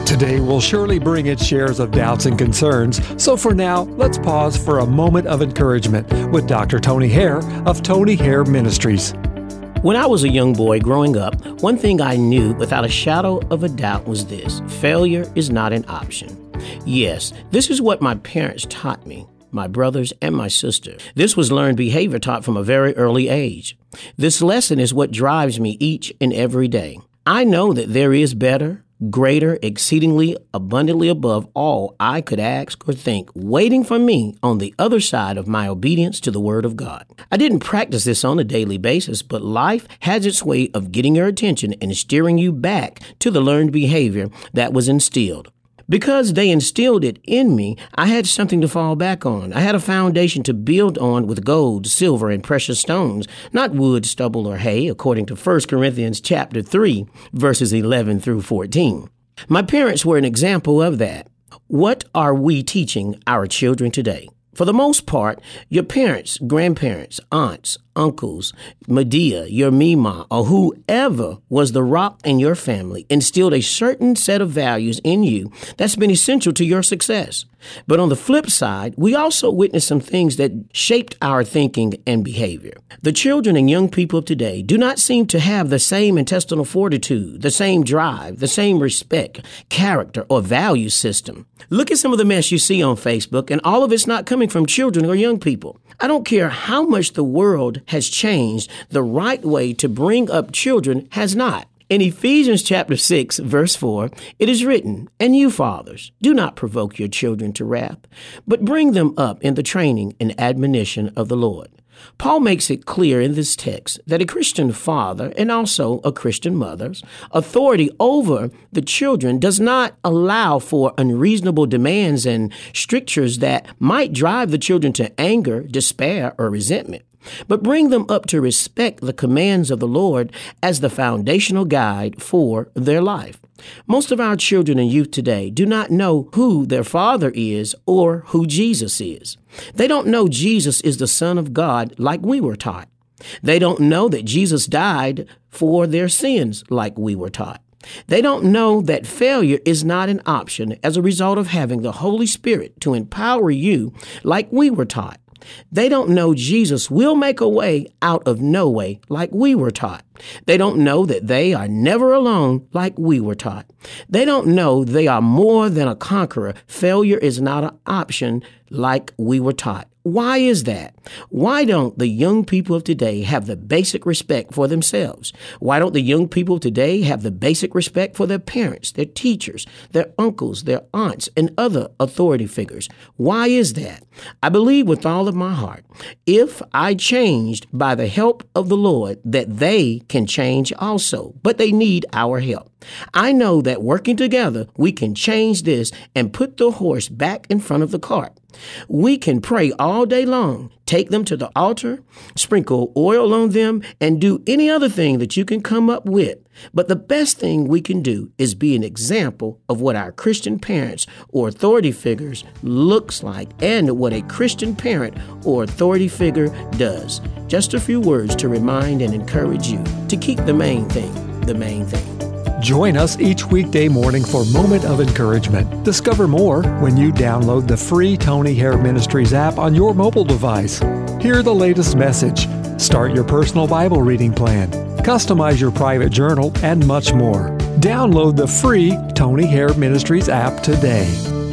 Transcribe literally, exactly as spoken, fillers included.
Today will surely bring its shares of doubts and concerns, so for now, let's pause for a moment of encouragement with Doctor Tony Hare of Tony Hare Ministries. When I was a young boy growing up, one thing I knew without a shadow of a doubt was this: failure is not an option. Yes, this is what my parents taught me, my brothers and my sister. This was learned behavior taught from a very early age. This lesson is what drives me each and every day. I know that there is better, greater, exceedingly abundantly above all I could ask or think, waiting for me on the other side of my obedience to the Word of God. I didn't practice this on a daily basis, but life has its way of getting your attention and steering you back to the learned behavior that was instilled. Because they instilled it in me, I had something to fall back on. I had a foundation to build on with gold, silver, and precious stones, not wood, stubble, or hay, according to First Corinthians chapter three, verses eleven through fourteen. My parents were an example of that. What are we teaching our children today? For the most part, your parents, grandparents, aunts, uncles, Medea, your Mima, or whoever was the rock in your family instilled a certain set of values in you that's been essential to your success. But on the flip side, we also witnessed some things that shaped our thinking and behavior. The children and young people of today do not seem to have the same intestinal fortitude, the same drive, the same respect, character, or value system. Look at some of the mess you see on Facebook, and all of it's not coming from children or young people. I don't care how much the world has changed, the right way to bring up children has not. In Ephesians chapter six, verse four, it is written, "And you, fathers, do not provoke your children to wrath, but bring them up in the training and admonition of the Lord." Paul makes it clear in this text that a Christian father and also a Christian mother's authority over the children does not allow for unreasonable demands and strictures that might drive the children to anger, despair, or resentment, but bring them up to respect the commands of the Lord as the foundational guide for their life. Most of our children and youth today do not know who their father is or who Jesus is. They don't know Jesus is the Son of God like we were taught. They don't know that Jesus died for their sins like we were taught. They don't know that failure is not an option as a result of having the Holy Spirit to empower you like we were taught. They don't know Jesus will make a way out of no way like we were taught. They don't know that they are never alone like we were taught. They don't know they are more than a conqueror. Failure is not an option like we were taught. Why is that? Why don't the young people of today have the basic respect for themselves? Why don't the young people of today have the basic respect for their parents, their teachers, their uncles, their aunts, and other authority figures? Why is that? I believe with all of my heart, if I changed by the help of the Lord, that they can change also, but they need our help. I know that working together, we can change this and put the horse back in front of the cart. We can pray all day long, take them to the altar, sprinkle oil on them, and do any other thing that you can come up with. But the best thing we can do is be an example of what our Christian parents or authority figures looks like and what a Christian parent or authority figure does. Just a few words to remind and encourage you to keep the main thing, the main thing. Join us each weekday morning for Moment of Encouragement. Discover more when you download the free Tony Hare Ministries app on your mobile device. Hear the latest message, start your personal Bible reading plan, customize your private journal, and much more. Download the free Tony Hare Ministries app today.